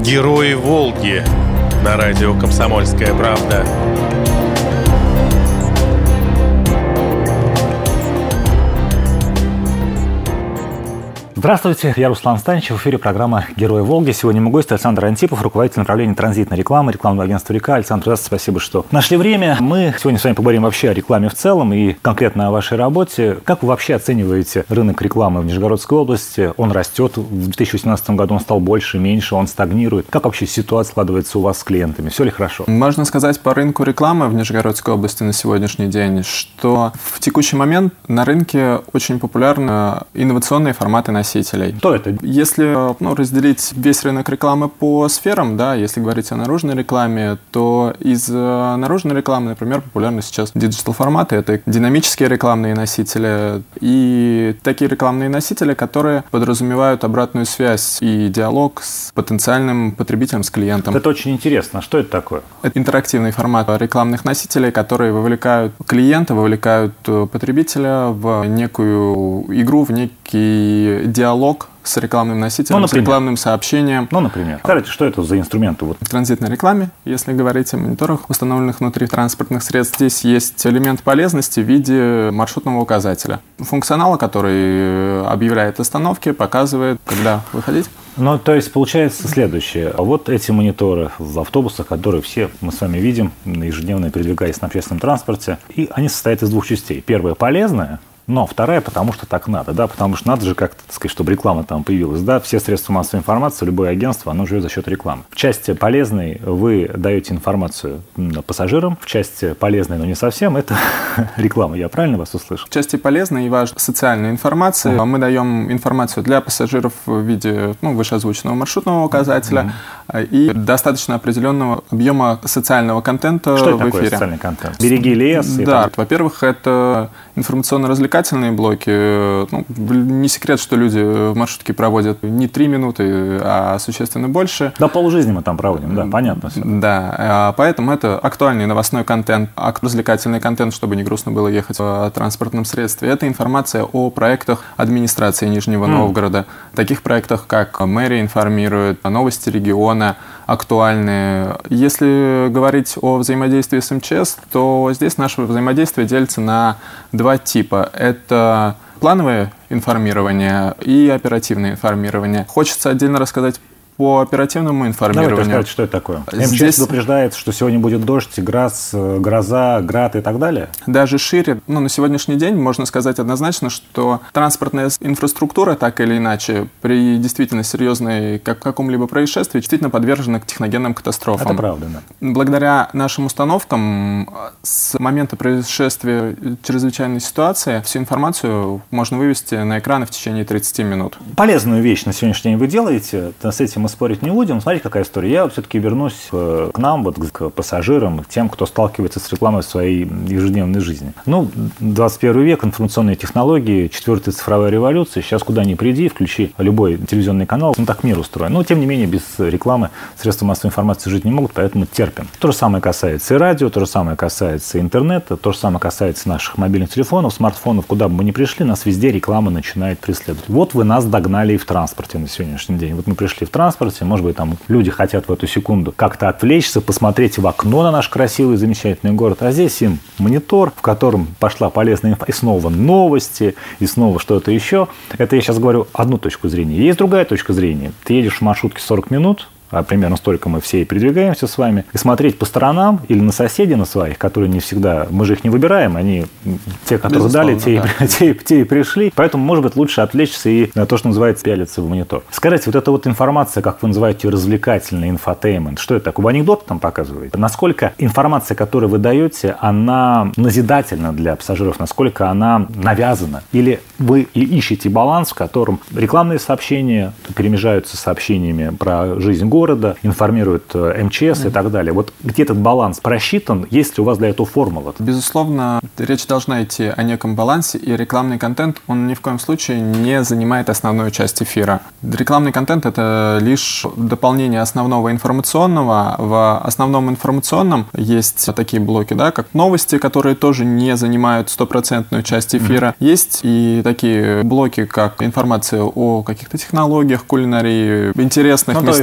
Герои Волги на радио «Комсомольская правда». Здравствуйте, я Руслан Станичев, в эфире программа «Герои Волги». Сегодня мой гость Александр Антипов, руководитель направления транзитной рекламы рекламного агентства «Река». Александр, здравствуйте, спасибо, что нашли время. Мы сегодня с вами поговорим вообще о рекламе в целом и конкретно о вашей работе. Как вы вообще оцениваете рынок рекламы в Нижегородской области? Он растет, в 2018 году он стал больше, меньше, он стагнирует. Как вообще ситуация складывается у вас с клиентами? Все ли хорошо? Можно сказать по рынку рекламы в Нижегородской области на сегодняшний день, что в текущий момент на рынке очень популярны инновационные форматы носителей. Что это? Если разделить весь рынок рекламы по сферам, да, если говорить о наружной рекламе, то из наружной рекламы, например, популярны сейчас диджитал-форматы. Это динамические рекламные носители и такие рекламные носители, которые подразумевают обратную связь и диалог с потенциальным потребителем, с клиентом. Это очень интересно. Что это такое? Это интерактивный формат рекламных носителей, которые вовлекают клиента, вовлекают потребителя в некую игру, в некий диалог с рекламным носителем, с рекламным сообщением. Например. Скажите, что это за инструменты? В транзитной рекламе, если говорить о мониторах, установленных внутри транспортных средств, здесь есть элемент полезности в виде маршрутного указателя. Функционала, который объявляет остановки, показывает, когда выходить. То есть получается следующее. Вот эти мониторы в автобусах, которые все мы с вами видим, ежедневно передвигаясь на общественном транспорте, и они состоят из двух частей. Первая полезная, но вторая, потому что так надо, да, потому что надо же как-то, так сказать, чтобы реклама там появилась, да, все средства массовой информации, любое агентство, оно живет за счет рекламы. В части полезной вы даете информацию пассажирам, в части полезной, но не совсем, это реклама, я правильно вас услышал? В части полезной и важной социальной информации мы даем информацию для пассажиров в виде вышеозвученного маршрутного указателя и достаточно определенного объема социального контента. Что это в такое эфире. Социальный контент? Береги лес? Да, во-первых, это информационно-развлекательные блоки. Не секрет, что люди в маршрутке проводят не 3 минуты, а существенно больше. Да, полжизни мы там проводим, да, понятно все. Да, поэтому это актуальный новостной контент, развлекательный контент, чтобы не грустно было ехать в транспортном средстве. Это информация о проектах администрации Нижнего Новгорода. Таких проектах, как мэрия информирует, новости региона, актуальные. Если говорить о взаимодействии с МЧС, то здесь наше взаимодействие делится на два типа. Это плановое информирование и оперативное информирование. Хочется отдельно рассказать по оперативному информированию. Давайте расскажите, что это такое. МЧС предупреждает, что сегодня будет дождь, гроза, град и так далее? Даже шире. На сегодняшний день можно сказать однозначно, что транспортная инфраструктура, так или иначе, при действительно серьезной каком-либо происшествии, действительно подвержена к техногенным катастрофам. Это правда, да. Благодаря нашим установкам с момента происшествия чрезвычайной ситуации всю информацию можно вывести на экраны в течение 30 минут. Полезную вещь на сегодняшний день вы делаете, с этим мы спорить не будем. Смотрите, какая история. Я все-таки вернусь к нам, к пассажирам, к тем, кто сталкивается с рекламой в своей ежедневной жизни. 21 век, информационные технологии, 4-я цифровая революция. Сейчас куда ни приди, включи любой телевизионный канал, так мир устроен. Но, тем не менее, без рекламы средства массовой информации жить не могут, поэтому терпим. То же самое касается и радио, то же самое касается интернета, то же самое касается наших мобильных телефонов, смартфонов. Куда бы мы ни пришли, нас везде реклама начинает преследовать. Вот вы нас догнали и в транспорте на сегодняшний день. Вот мы пришли в транспорте, может быть, там люди хотят в эту секунду как-то отвлечься, посмотреть в окно на наш красивый, замечательный город, а здесь им монитор, в котором пошла полезная информация, и снова новости, и снова что-то еще. Это я сейчас говорю одну точку зрения. Есть другая точка зрения. Ты едешь в маршрутке 40 минут, а примерно столько мы все и передвигаемся с вами, и смотреть по сторонам или на соседей на своих, которые не всегда, мы же их не выбираем, они те, которых дали, те и пришли. Поэтому, может быть, лучше отвлечься и на то, что называется, пялиться в монитор. Скажите, вот эта вот информация, как вы называете, развлекательный инфотеймент, что это такое? Вы анекдоты там показываете? Насколько информация, которую вы даете, она назидательна для пассажиров, насколько она навязана? Или вы ищете баланс, в котором рекламные сообщения перемежаются с сообщениями про жизнь города, информирует МЧС и так далее. Вот где этот баланс просчитан? Есть ли у вас для этого формула? Безусловно, речь должна идти о неком балансе, и рекламный контент, он ни в коем случае не занимает основную часть эфира. Рекламный контент — это лишь дополнение основного информационного. В основном информационном есть такие блоки, да, как новости, которые тоже не занимают стопроцентную часть эфира. Есть и такие блоки, как информация о каких-то технологиях, кулинарии, интересных местах города.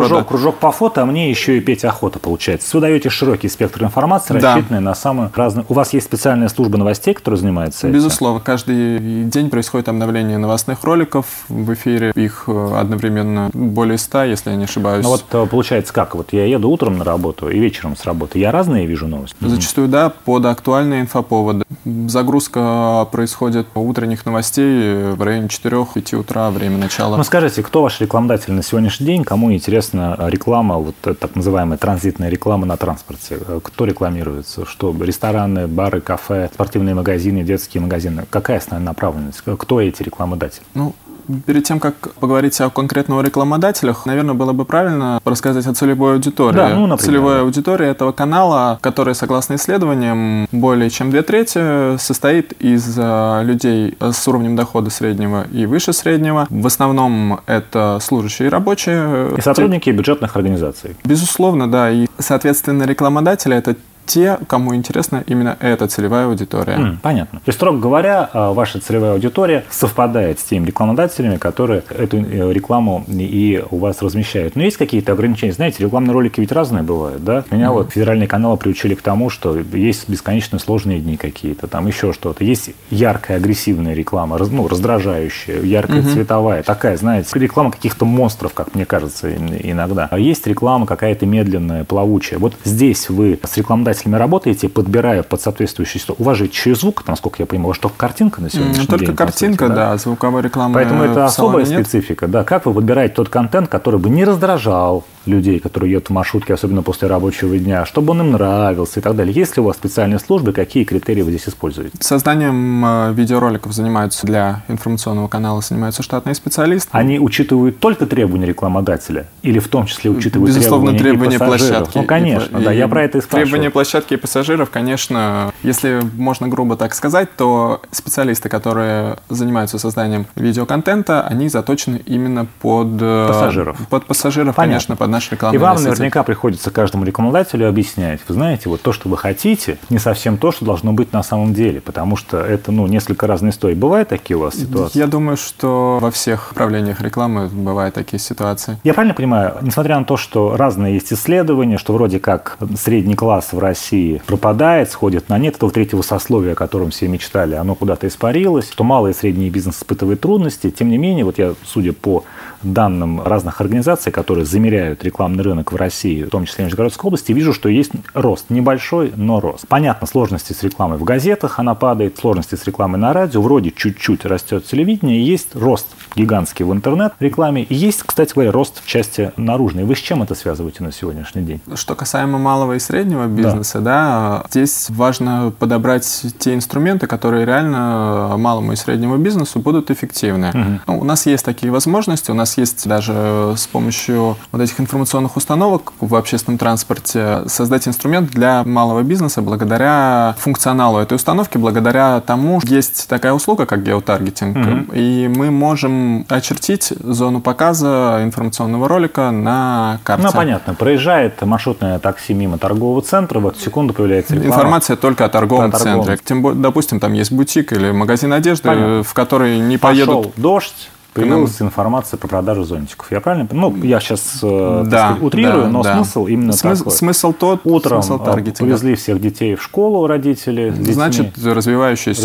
города. Кружок по фото, а мне еще и петь охота получается. Вы даете широкий спектр информации, рассчитанный на самые разные... У вас есть специальная служба новостей, которая занимается этим? Безусловно. Каждый день происходит обновление новостных роликов в эфире. Их одновременно более 100, если я не ошибаюсь. Ну вот получается как? Вот я еду утром на работу и вечером с работы. Я разные вижу новости? Зачастую, да, под актуальные инфоповоды. Загрузка происходит утренних новостей в районе 4-5 утра, время начала. Ну скажите, кто ваш рекламодатель на сегодняшний день? Кому интересна реклама, вот так называемая транзитная реклама на транспорте? Кто рекламируется? Что, рестораны, бары, кафе, спортивные магазины, детские магазины? Какая основная направленность? Кто эти рекламодатели? Ну, перед тем, как поговорить о конкретных рекламодателях, наверное, было бы правильно рассказать о целевой аудитории. Да, ну, например, целевая аудитория этого канала, который, согласно исследованиям, более чем 2/3 состоит из людей с уровнем дохода среднего и выше среднего. В основном это служащие и рабочие. И сотрудники бюджетных организаций. Безусловно, да. И, соответственно, рекламодатели – это те, кому интересна именно эта целевая аудитория. Понятно. То есть, строго говоря, ваша целевая аудитория совпадает с теми рекламодателями, которые эту рекламу и у вас размещают. Но есть какие-то ограничения? Знаете, рекламные ролики ведь разные бывают, да? Меня вот федеральные каналы приучили к тому, что есть бесконечно сложные дни какие-то, там еще что-то. Есть яркая, агрессивная реклама, раздражающая, яркая, цветовая. Такая, знаете, реклама каких-то монстров, как мне кажется иногда. А есть реклама какая-то медленная, плавучая. Вот здесь вы с рекламодателем работаете, подбирая под соответствующую ситуацию. У вас же через звук, насколько я понимаю, у вас только картинка на сегодняшний день. Только картинка, сути, да, звуковой рекламы. Поэтому это особая специфика. Да. Как вы подбираете тот контент, который бы не раздражал людей, которые едут в маршрутке, особенно после рабочего дня, чтобы он им нравился и так далее? Есть ли у вас специальные службы, какие критерии вы здесь используете? Созданием видеороликов занимаются для информационного канала штатные специалисты. Они учитывают только требования рекламодателя или в том числе учитывают требования площадки? Ну, конечно, да, я про это и спрашиваю. Требования площадки и пассажиров, конечно, если можно грубо так сказать, то специалисты, которые занимаются созданием видеоконтента, они заточены именно под пассажиров. Под пассажиров, конечно, под наш рекламный И вам наверняка приходится каждому рекламодателю объяснять. Вы знаете, вот то, что вы хотите, не совсем то, что должно быть на самом деле, потому что это, несколько разных историй. Бывают такие у вас ситуации? Я думаю, что во всех направлениях рекламы бывают такие ситуации. Я правильно понимаю, несмотря на то, что разные есть исследования, что вроде как средний класс в России пропадает, сходит на нет, этого третьего сословия, о котором все мечтали, оно куда-то испарилось, что малый и средний бизнес испытывает трудности, тем не менее, вот я, судя по данным разных организаций, которые замеряют рекламный рынок в России, в том числе в Нижегородской области, вижу, что есть рост. Небольшой, но рост. Понятно, сложности с рекламой в газетах, она падает, сложности с рекламой на радио, вроде чуть-чуть растет телевидение, есть рост гигантский в интернет-рекламе, и есть, кстати говоря, рост в части наружной. Вы с чем это связываете на сегодняшний день? Что касаемо малого и среднего бизнеса, да, здесь важно подобрать те инструменты, которые реально малому и среднему бизнесу будут эффективны. У нас есть такие возможности, у нас есть даже с помощью вот этих информационных установок в общественном транспорте создать инструмент для малого бизнеса благодаря функционалу этой установки, благодаря тому, есть такая услуга, как геотаргетинг, и мы можем очертить зону показа информационного ролика на карте. Ну, понятно. Проезжает маршрутное такси мимо торгового центра, в эту секунду появляется реклама. Информация только о торговом центре. Допустим, там есть бутик или магазин одежды, понятно, в который не поедут... Пошел дождь. Появилась информация по продаже зонтиков. Я правильно понимаю? Я сейчас утрирую, но смысл именно такой. Смысл тот, утром повезли всех детей в школу родители. Значит, развивающиеся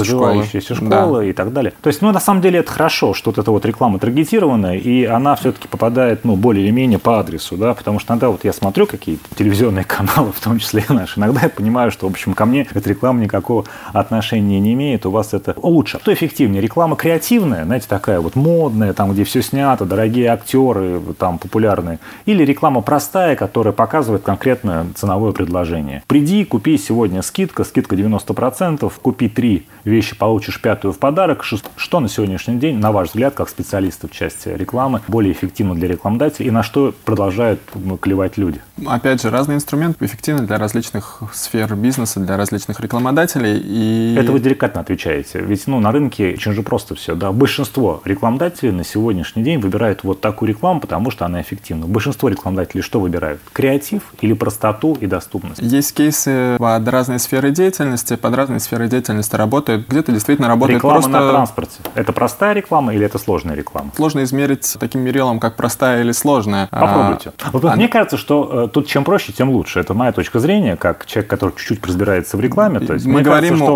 школы и так далее. То есть, на самом деле это хорошо, что вот эта вот реклама таргетированная, и она все-таки попадает, более или менее по адресу, да, потому что иногда вот я смотрю какие-то телевизионные каналы, в том числе и наши, иногда я понимаю, что, в общем, ко мне эта реклама никакого отношения не имеет, у вас это лучше. Что эффективнее? Реклама креативная, знаете, такая вот модная, там, где все снято, дорогие актеры, там, популярные, или реклама простая, которая показывает конкретное ценовое предложение. Приди, купи сегодня скидка 90%, купи 3 вещи, получишь 5-ю в подарок. Что на сегодняшний день, на ваш взгляд, как специалисты в части рекламы, более эффективно для рекламодателей и на что продолжают клевать люди? Опять же, разные инструменты эффективны для различных сфер бизнеса, для различных рекламодателей. Это вы деликатно отвечаете. Ведь на рынке очень же просто все. Да? Большинство рекламодателей пользователи на сегодняшний день выбирают вот такую рекламу, потому что она эффективна. Большинство рекламодателей что выбирают? Креатив или простоту и доступность? Есть кейсы под разные сферы деятельности, работают. Где-то действительно работает реклама просто... на транспорте. Это простая реклама или это сложная реклама? Сложно измерить таким мерилом, как простая или сложная. Попробуйте. Мне кажется, что тут чем проще, тем лучше. Это моя точка зрения, как человек, который чуть-чуть разбирается в рекламе. То есть, мы говорим кажется,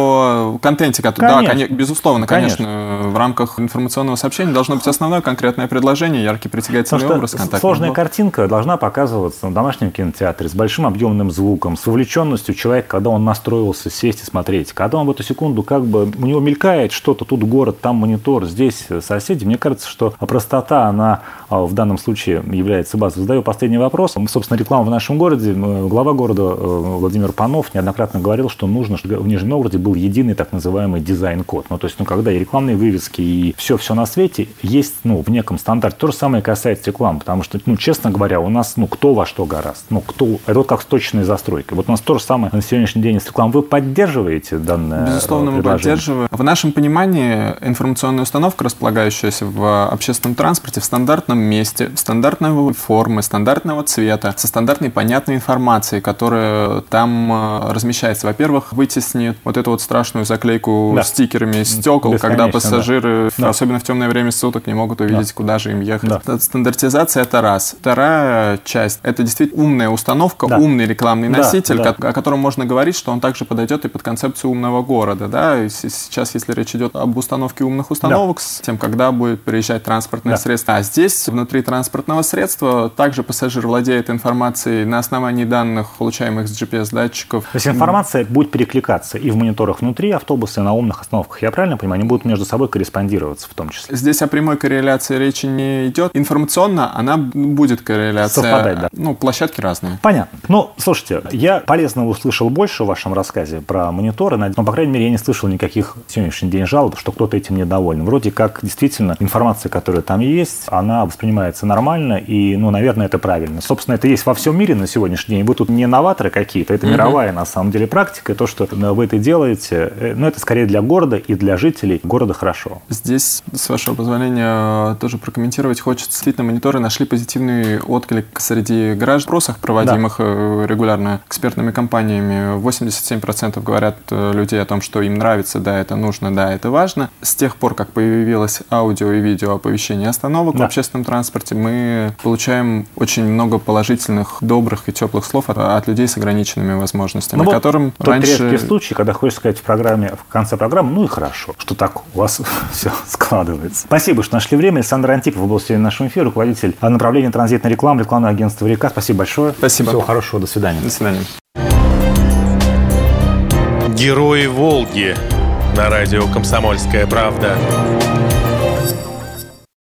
о контенте, который, да, безусловно, конечно, в рамках информационного сообщения должно быть основное конкретное предложение, яркий притягательный образ, контактный сложная блок. Картинка должна показываться в домашнем кинотеатре с большим объемным звуком, с вовлеченностью человека, когда он настроился сесть и смотреть. Когда он в эту секунду как бы у него мелькает что-то, тут город, там монитор, здесь соседи. Мне кажется, что простота, она в данном случае является базой. Задаю последний вопрос. Собственно, реклама в нашем городе. Глава города Владимир Панов неоднократно говорил, что нужно, чтобы в Нижнем Новгороде был единый так называемый дизайн-код. То есть, когда и рекламные вывески, и все на свете есть, в неком стандарте. То же самое касается рекламы, потому что, честно говоря, у нас, кто во что гораст. Это вот как с точной застройкой. Вот у нас то же самое на сегодняшний день с рекламой. Вы поддерживаете данное Безусловно, мы поддерживаем. В нашем понимании информационная установка, располагающаяся в общественном транспорте, в стандартном месте, стандартной формы, стандартного цвета, со стандартной понятной информацией, которая там размещается. Во-первых, вытеснит вот эту вот страшную заклейку стикерами стекол, когда пассажиры, особенно в темное время суток, не могут увидеть, куда же им ехать. Стандартизация — это раз. Вторая часть — это действительно умная установка, умный рекламный носитель, о котором можно говорить, что он также подойдет и под концепцию умного города. Да? И сейчас, если речь идет об установке умных установок, с тем, когда будет приезжать транспортное средство. А здесь, внутри транспортного средства, также пассажир владеет информацией на основании данных, получаемых с GPS-датчиков. То есть информация будет перекликаться и в мониторах внутри автобуса, и на умных остановках. Я правильно понимаю? Они будут между собой корреспондироваться в том числе. Здесь о прямой корреляции речи не идет. Информационно она будет корреляция. Совпадать, да. Площадки разные. Понятно. Слушайте, я полезного услышал больше в вашем рассказе про мониторы, но, по крайней мере, я не слышал никаких в сегодняшний день жалоб, что кто-то этим недоволен. Вроде как, действительно, информация, которая там есть, она воспринимается нормально, и, наверное, это правильно. Собственно, это есть во всем мире на сегодняшний день. Вы тут не новаторы какие-то, это мировая, на самом деле, практика. То, что вы это делаете, это скорее для города и для жителей города хорошо. Здесь, с вашего позволения, тоже прокомментировать хочется. Действительно, мониторы нашли позитивный отклик среди граждан. В опросах, проводимых регулярно экспертными компаниями, 87% говорят людей о том, что им нравится, да, это нужно, да, это важно. С тех пор, как появилось аудио и видео оповещение остановок в общественном транспорте, мы получаем очень много положительных, добрых и теплых слов от людей с ограниченными возможностями, которым раньше... Тот редкий случай, когда хочешь сказать в конце программы, и хорошо, что так у вас все складывается. Спасибо, что нашли время. Александр Антипов был сегодня в нашем эфире, руководитель направления транзитной рекламы, рекламного агентства «Река». Спасибо большое. Спасибо. Всего хорошего. До свидания. До свидания. Герои Волги на радио «Комсомольская правда».